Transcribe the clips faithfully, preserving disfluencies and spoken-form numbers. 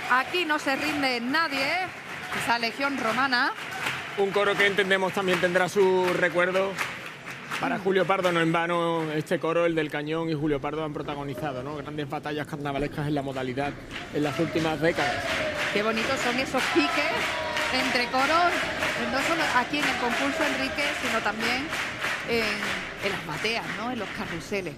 Aquí no se rinde nadie, ¿eh? Esa legión romana. Un coro que entendemos también tendrá su recuerdo. Para Julio Pardo, no en vano, este coro, el del Cañón y Julio Pardo han protagonizado, ¿no?, grandes batallas carnavalescas en la modalidad en las últimas décadas. Qué bonitos son esos piques entre coros, no solo aquí en el concurso Enrique, sino también en, en las bateas, ¿no?, en los carruseles.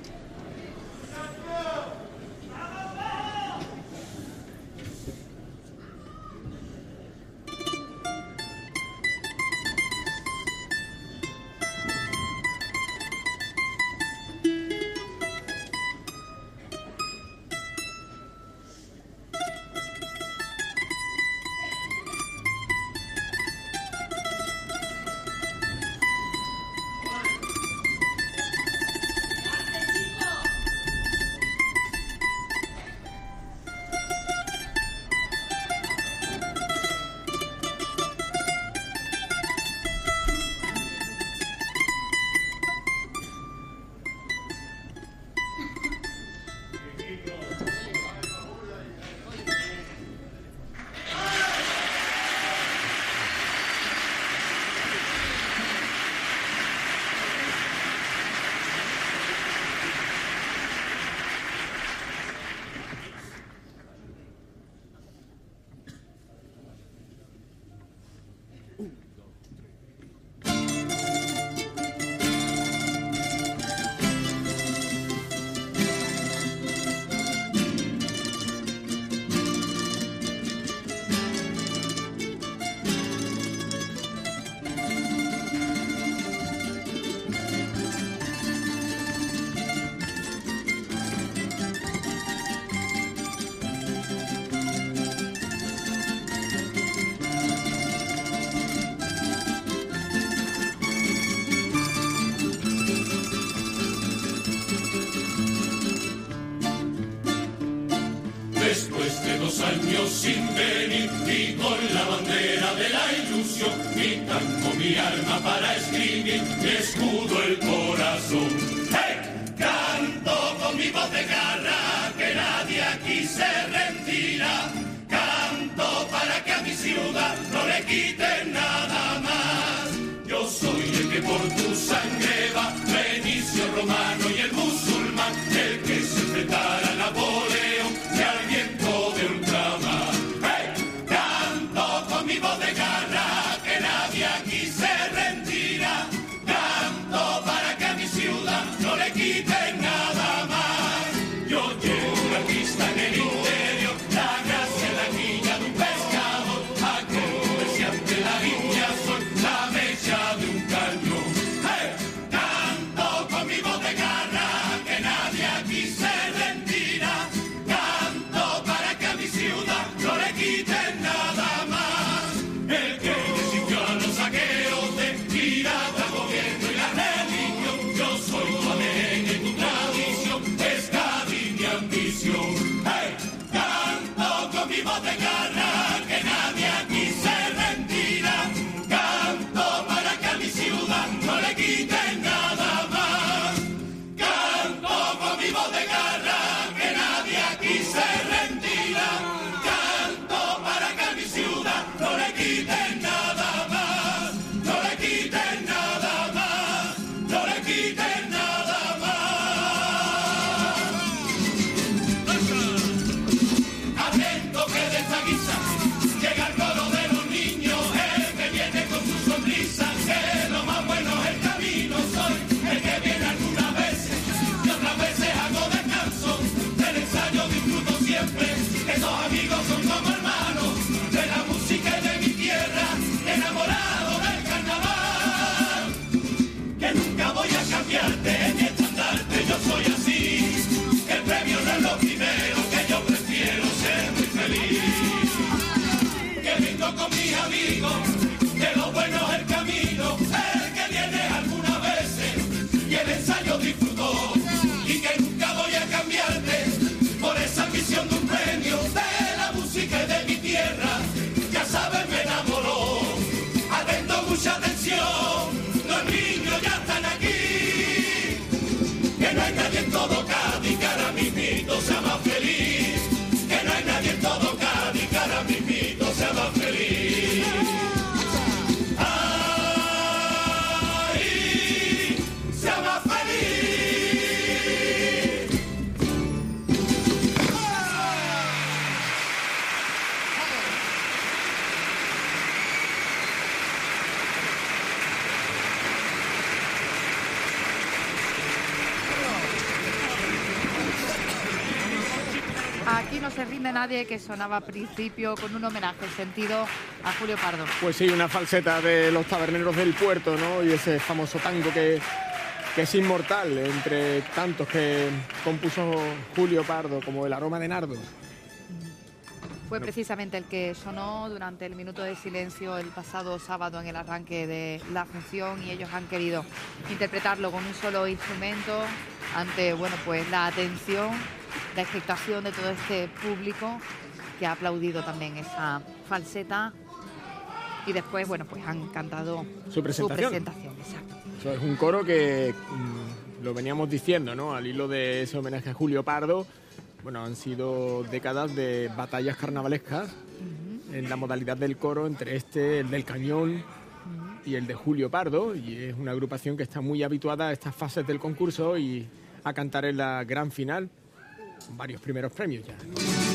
Después de dos años sin venir y con la bandera de la ilusión, mi tango, mi arma para escribir, mi escudo, el corazón. ¡Hey! Canto con mi voz de garra, que nadie aquí se rendirá. Canto para que a mi ciudad no le quiten nada más. Yo soy el que por tu sangre va, Benicio Romano y el musulmán, el que se enfrentará a Napoleón y al viento de ultramar. ¡Hey! Canto con mi voz de garra, que nadie aquí se rendirá. Canto para que a mi ciudad no le quiten nada más. Yo llevo una pista en el interior, la gracia en la guilla de un pescador, aquel comerciante la viña soy, la mecha de un cañón. ¡Hey! Canto con mi voz de garra, que nadie aquí se rendirá. Canto para que a mi ciudad no le quiten nada más. El que resistió a los saqueos de pirata, gobierno y la religión. Yo soy tu amén en tu tradición, es mi ambición. ¡Hey! Canto con mi voz de garra, que nadie aquí se rendirá. Canto para que a mi ciudad no le quiten nada más. Canto con mi voz de garra, que nadie aquí se rendirá. Canto para que a mi ciudad no le quiten nada más. No le quiten nada más. No le quiten nada más. Atento que de esta guisa llega el coro de los niños, el que viene con su sonrisa, que lo más bueno es el camino. Soy el que viene algunas veces y otras veces hago descanso. Del ensayo disfruto siempre, esos amigos son como hermanos, de la música y de mi tierra, enamorado del carnaval. Que nunca voy a cambiarte ni estandarte, yo soy así. Que el premio no es lo primero, que yo prefiero ser muy feliz. Que vengo con mis amigos, que lo bueno es el camino, el que viene algunas veces y el ensayo disfrutó. Y que nunca voy a cambiarte por esa ambición de un premio, de la música y de mi tierra. Ya sabes, me enamoró. Atento, mucha atención, los niños ya están aquí. Que no hay nadie en todo Cádiz que ahora mismito sea más feliz. Que no hay nadie en todo Cádiz que ahora se rinde nadie, que sonaba al principio con un homenaje sentido a Julio Pardo. Pues sí, una falseta de los taberneros del puerto, ¿no? Y ese famoso tango que, que es inmortal, entre tantos que compuso Julio Pardo, como El aroma de nardo. Fue precisamente el que sonó durante el minuto de silencio el pasado sábado en el arranque de la función, y ellos han querido interpretarlo con un solo instrumento ante, bueno, pues la atención, la expectación de todo este público que ha aplaudido también esa falseta, y después, bueno, pues han cantado su presentación. Su presentación, exacto. Eso es un coro que mmm, lo veníamos diciendo, ¿no? Al hilo de ese homenaje a Julio Pardo. Bueno, han sido décadas de batallas carnavalescas uh-huh. en la modalidad del coro entre este, el del Cañón uh-huh. y el de Julio Pardo, y es una agrupación que está muy habituada a estas fases del concurso y a cantar en la gran final, con varios primeros premios ya.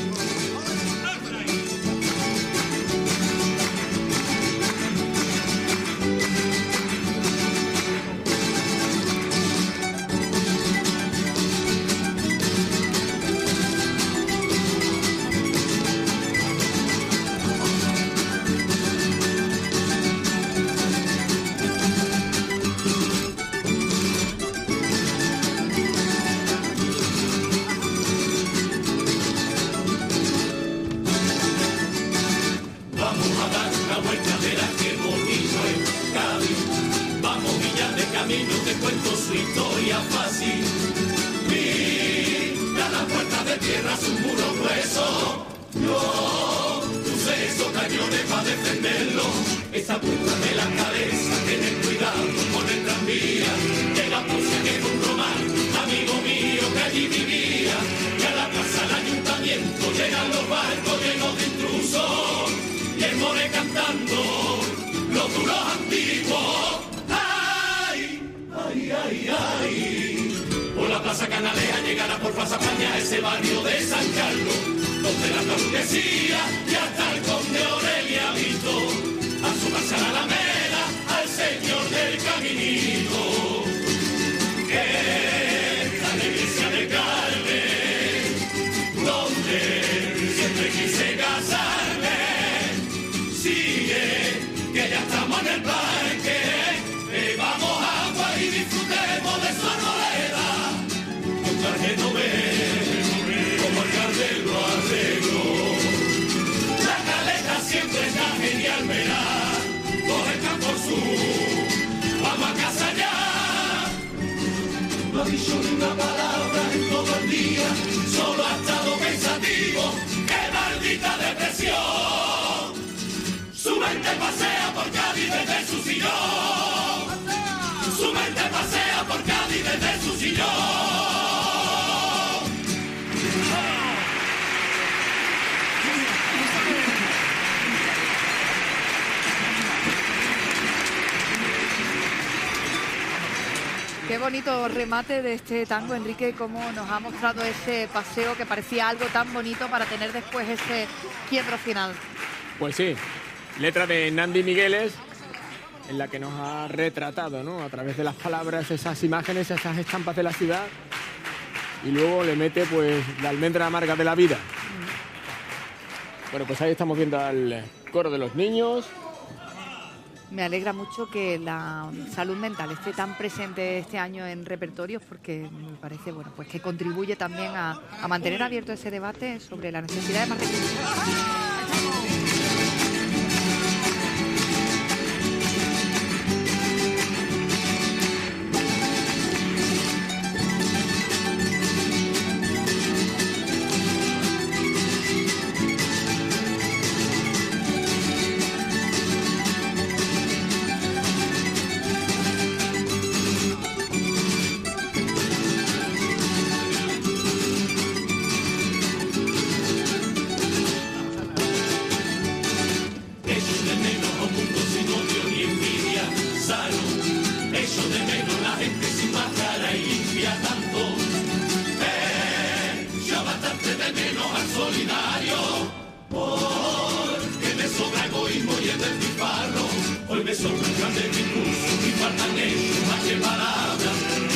Qué bonito remate de este tango, Enrique, cómo nos ha mostrado ese paseo que parecía algo tan bonito para tener después ese quiebro final. Pues sí, letra de Nandi Migueles, en la que nos ha retratado, ¿no?, a través de las palabras, esas imágenes, esas estampas de la ciudad, y luego le mete pues la almendra amarga de la vida. Mm. Bueno, pues ahí estamos viendo al coro de los niños. Me alegra mucho que la salud mental esté tan presente este año en repertorios, porque me parece, bueno, pues que contribuye también a, a mantener abierto ese debate sobre la necesidad de más recursos.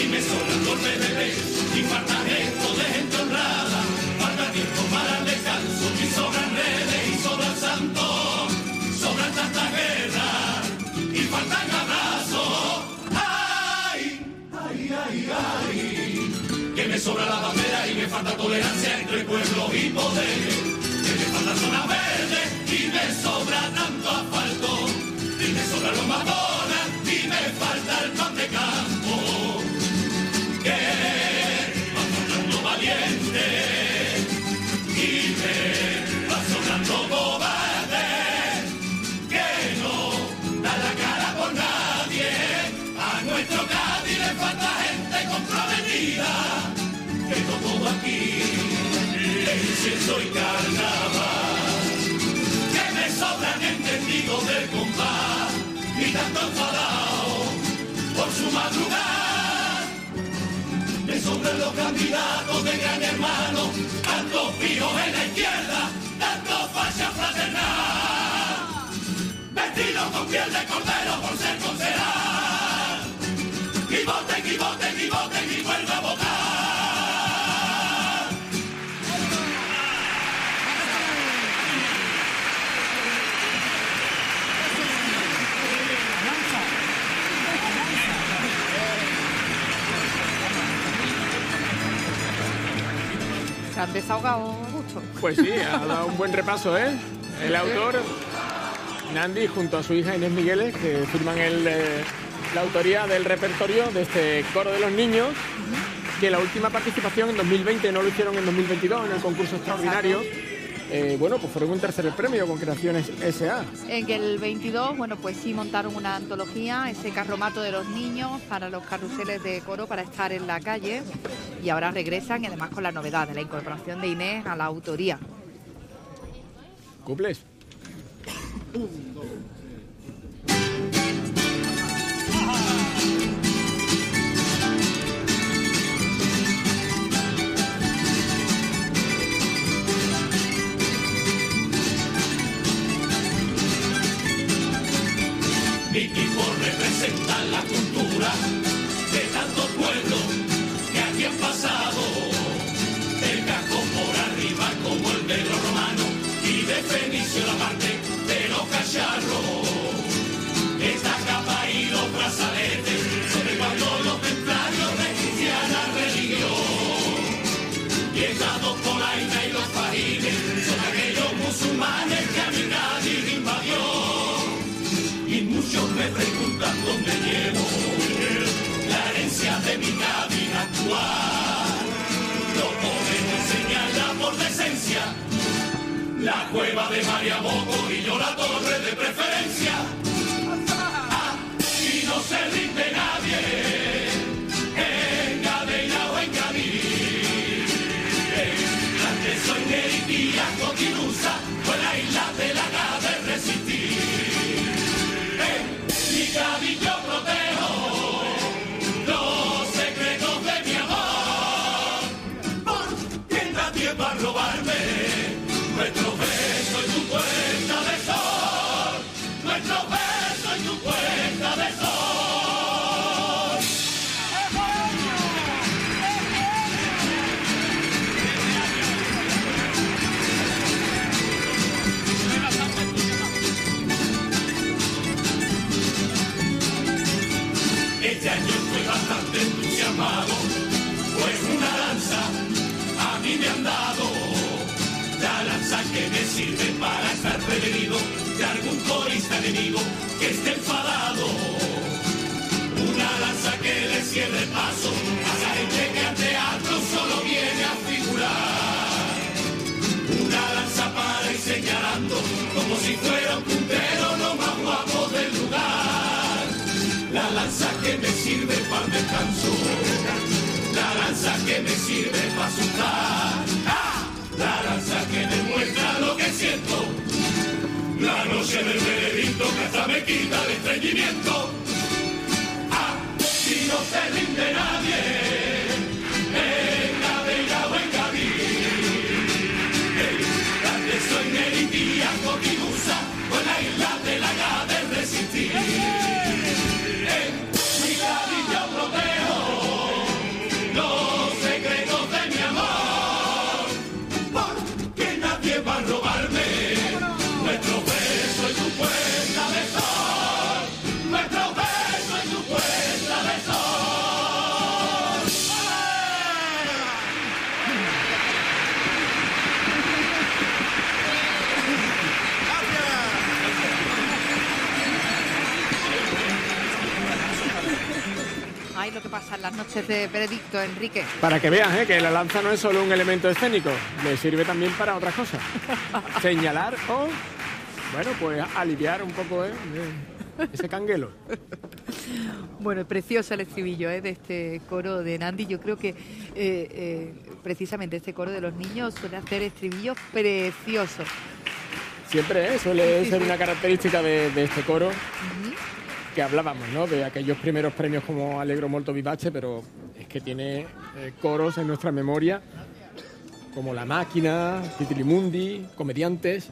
Falta tiempo para alejar entre pueblos y poderes, que me faltan zonas verdes y me sobra tanto asfalto, y me sobran los McDonald's y me falta el pan de campo, que va sobrando valiente y me va sobrando cobarde, que no da la cara por nadie. A nuestro Cádiz le falta gente comprometida, que no todo aquí es incienso y carnaval, que me sobran entendidos del compás y tanto enfadado por su madrugada. Me sobran los candidatos de Gran Hermano, tantos fijos en la izquierda, tantos fachas fraternal, vestidos con piel de cordero por ser concejal. Y voten, y voten, y voten, y vuelva a votar. Se han desahogado mucho. Pues sí, ha dado un buen repaso, ¿eh? El autor, Nandi, junto a su hija Inés Migueles, que firman el, eh, la autoría del repertorio de este coro de los niños, que la última participación en dos mil veinte, no lo hicieron en dos mil veintidós, en el concurso extraordinario. Eh, bueno, pues fueron un tercer premio con Creaciones S A. En el veintidós, bueno, pues sí montaron una antología, ese carromato de los niños para los carruseles de coro para estar en la calle, y ahora regresan, y además con la novedad de la incorporación de Inés a la autoría. ¿Cuples? Mi equipo representa la cultura de tantos pueblos que aquí han pasado, el casco por arriba como el de los romanos y de Fenicio la parte de los cacharros. Esta capa y los brazaletes son de cuando los templarios de cristiana religión, y estas dos polainas y los fajines son aquellos musulmanes que a mi Cádiz invadió. Y muchos me preguntan dónde llevo la herencia de mi Cádiz actual. No podemos enseñarla por decencia, la cueva de María Boco y yo la torre de preferencia. Ah, y no se rinde nadie en Gadeira o en Cádiz. Antes soy Neritía, Coquinusa, fue la isla de la Gade resistir. Mi Cádiz yo protejo los secretos de mi amor, porque nadie va a robarme nuestro beso y tu puesta de sol, nuestro beso y tu puesta de sol. Este año estoy bastante entusiasmado, pues una lanza a mí me han dado, la lanza que me sirve para estar prevenido de algún corista enemigo que esté enfadado, una lanza que le cierre paso a la gente que al teatro solo viene a figurar, una lanza para ir señalando como si fuera un puntero lo más guapo del lugar. La lanza que me sirve para el descanso, la lanza que me sirve para asustar, ¡ah! La lanza que demuestra lo que siento, la noche del veredicto que hasta me quita el estreñimiento. ¡Ah! Si no se rinde nadie en Gadeira o en Cádiz, grande soy Neritía, Coquinusa, con la isla de la Gade resistir. Mi Cádiz yo protejo los secretos de mi amor, porque nadie va a robarme nuestro beso y tu puesta de sol, nuestro beso y tu puesta de sol. las noches de veredicto, Enrique. Para que veas, ¿eh? que la lanza no es solo un elemento escénico, le sirve también para otras cosas. Señalar o, bueno, pues aliviar un poco ¿eh? ese canguelo. Bueno, precioso el estribillo ¿eh? de este coro de Nandi. Yo creo que eh, eh, precisamente este coro de los niños suele hacer estribillos preciosos. Siempre ¿eh? suele sí, ser sí. una característica de, de este coro. Uh-huh. Que hablábamos, ¿no? De aquellos primeros premios como Allegro Molto Vivace, pero es que tiene eh, coros en nuestra memoria como La Máquina, Titilimundi, Comediantes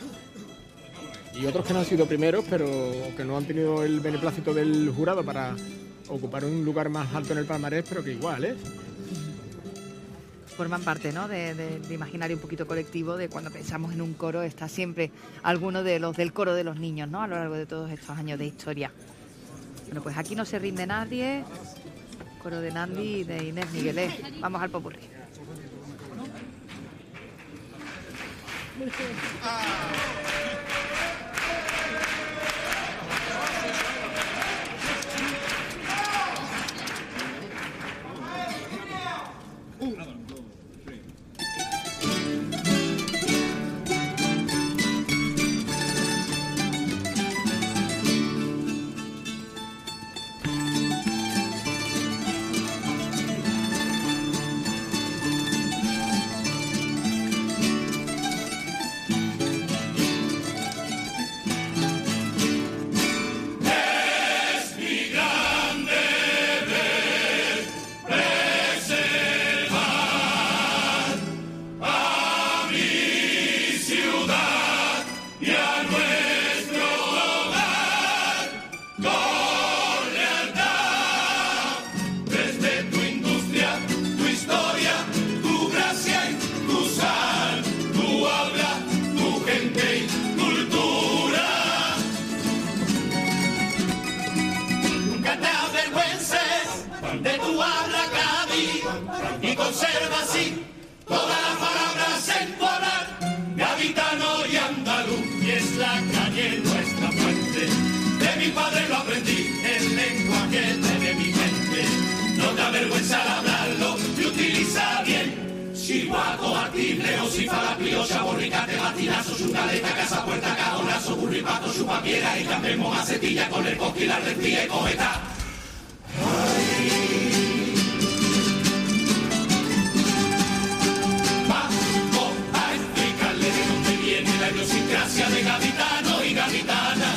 y otros que no han sido primeros, pero que no han tenido el beneplácito del jurado para ocupar un lugar más alto en el palmarés, pero que igual, ¿eh? Forman parte, ¿no? de, de, de imaginario un poquito colectivo, de cuando pensamos en un coro está siempre alguno de los del coro de los niños, ¿no? A lo largo de todos estos años de historia. Bueno, pues aquí no se rinde nadie. Coro de Nandi y de Inés Miguelé. Vamos al popurrí. Conserva así todas las palabras en tu hablar, gaditano y andaluz, y es la calle nuestra fuente. De mi padre lo aprendí, el lenguaje de mi mente. No te avergüenza al hablarlo y utiliza bien. Chihuaco, atible, o si falapio, chaborricate, batinazo, su caleta, casa, puerta, cajonazo, burripato, su papiera, y cambiemos macetilla con el coqui, la rendía y cometa. Idiosincrasia de gaditano y gaditana.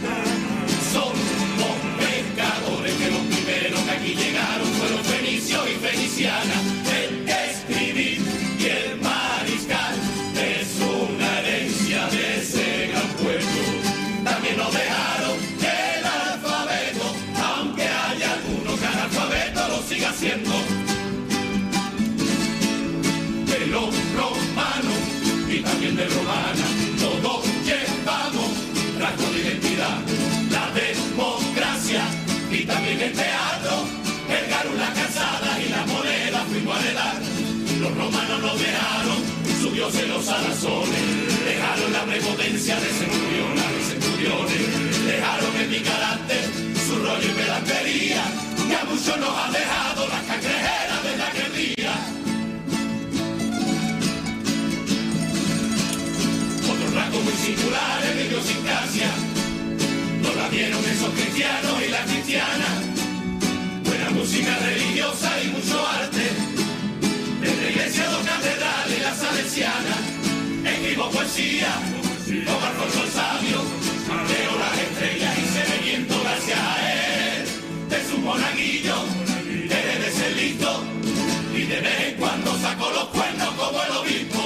Somos pescadores que los primeros que aquí llegaron fueron fenicios y fenicianas. El escribir y el mariscal es una herencia de ese gran pueblo. También nos dejaron el alfabeto, aunque haya algunos que analfabeto lo siga haciendo. De los romanos y también de romana, todos llevamos rasgos de identidad. La democracia y también el teatro, el garo, la calzada y la moneda fuimos a heredar. Los romanos nos dejaron su dios en los alazones, dejaron la prepotencia de centuriones, de centuriones, dejaron en mi carácter su rollo y pedantería, y a muchos nos han dejado las cangrejeras de la guerrilla. Rasgos muy singulares de idiosincrasia nos la dieron esos cristianos y las cristianas. Buena música religiosa y mucho arte, desde la iglesia, dos catedrales y la salesiana. Escribo poesía como Alfonso el Sabio, leo las estrellas y se me viento gracias a él. De su monaguillo debe de ser listo y de vez en cuando saco los cuernos como el obispo.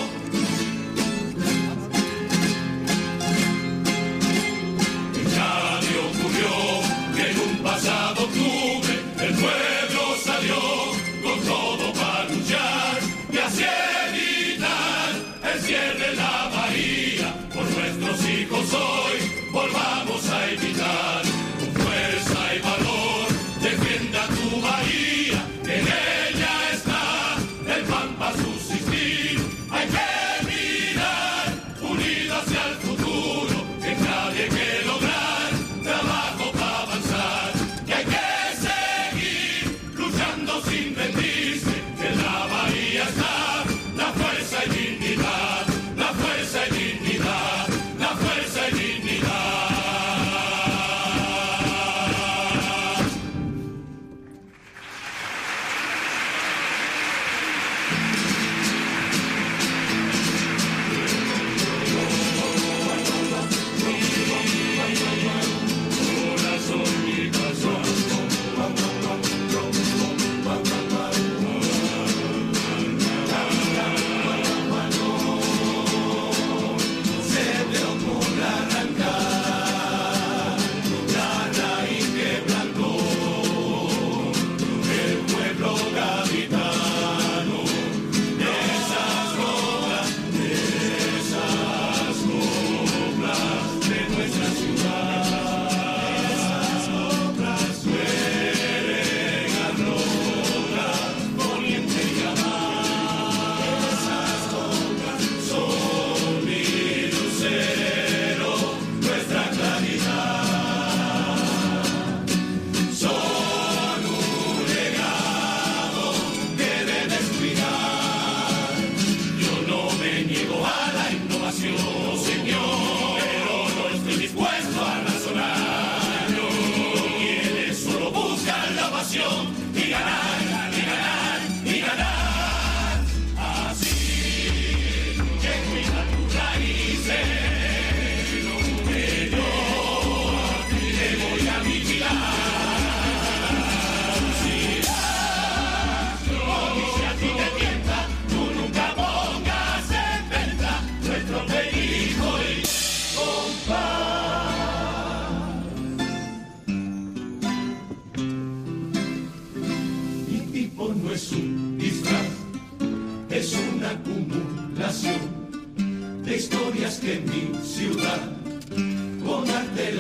Que en un pasado octubre el pueblo salió con todo para luchar y así evitar el cierre de la bahía. Por nuestros hijos hoy volvamos a evitar. Con fuerza y valor defienda tu bahía, que en ella está el pan para subsistir. Hay que mirar unidos hacia el futuro, que nadie que lograr trabajo para avanzar, y hay que seguir luchando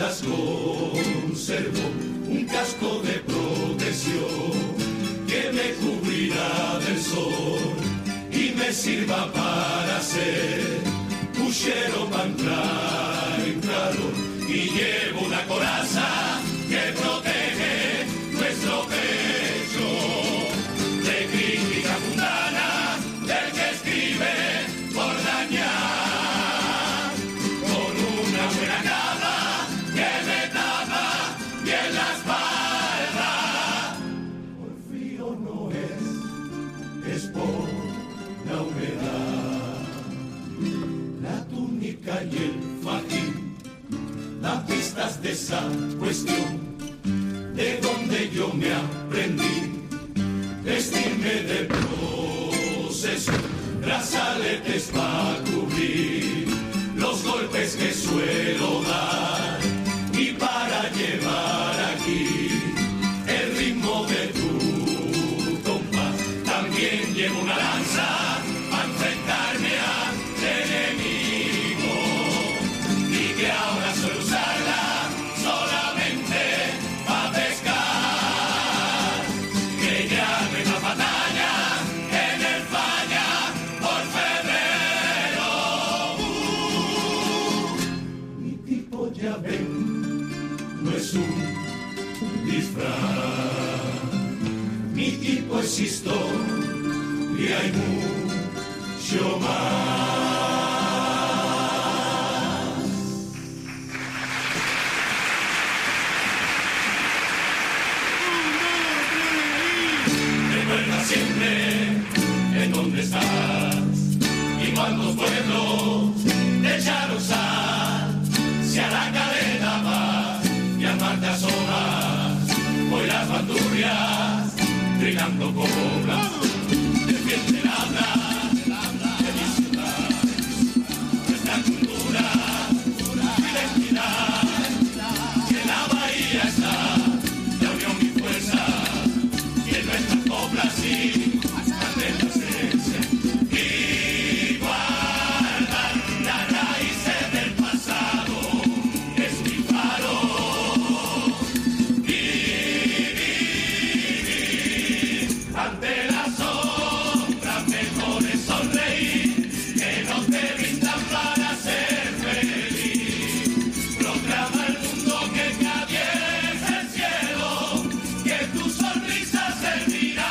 mientras conservo un casco de protección que me cubrirá del sol y me sirva para ser puchero para entrar en calor. Y llevo una coraza que protege nuestro pecho de crítica mundana del que escribe por dañar, con una buena cama que me tapa bien la espalda. Por frío no es, es por la humedad, la túnica y el fajín dan pistas de esa cuestión, de donde yo me aprendí vestirme de proceso, brazaletes para cubrir los golpes que suelo dar y para llevar aquí el ritmo de tu compás. También llevo una lanza para enfrentarme al enemigo y que ahora suelo usarla solamente para pescar, que ya no hay más batalla en el falla por febrero. Uh, mi tipo ya ven, no es un disfraz, mi tipo es historia y mucho más. Siempre en donde estás y cuántos pueblos te echaron sal, si a la cadena vas y al mar te asomas, hoy las bandurrias trinando cobras, defiende la habla de mi ciudad, nuestra cultura, identidad, que en la bahía está la unión y fuerza. Así, ante la esencia, igualdad, las raíces del pasado, es mi faro. Vivir ante la sombra, mejor es sonreír, que no te brindan para ser feliz. Proclama al mundo que nadie es el cielo, que tu sonrisa servirá.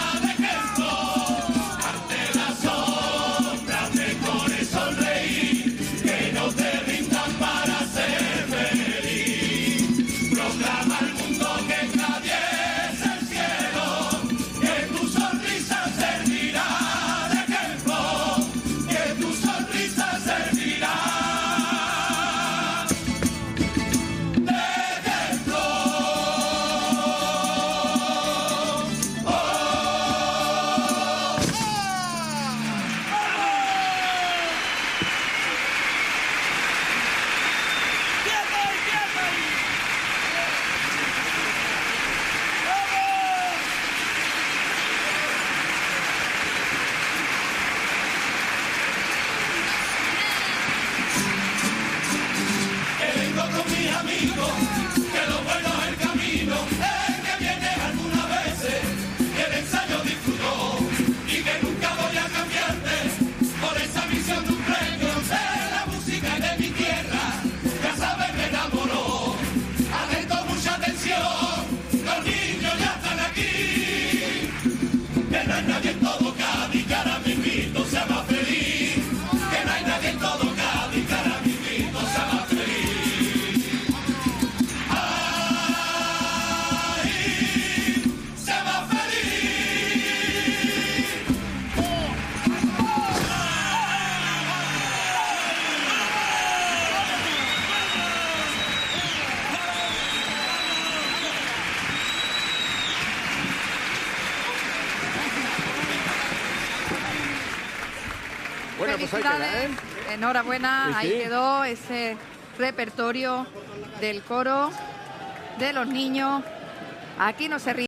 Bueno, pues ahí queda, ¿eh? Enhorabuena, Sí, sí. ahí quedó ese repertorio del coro de los niños. Aquí no se ríe.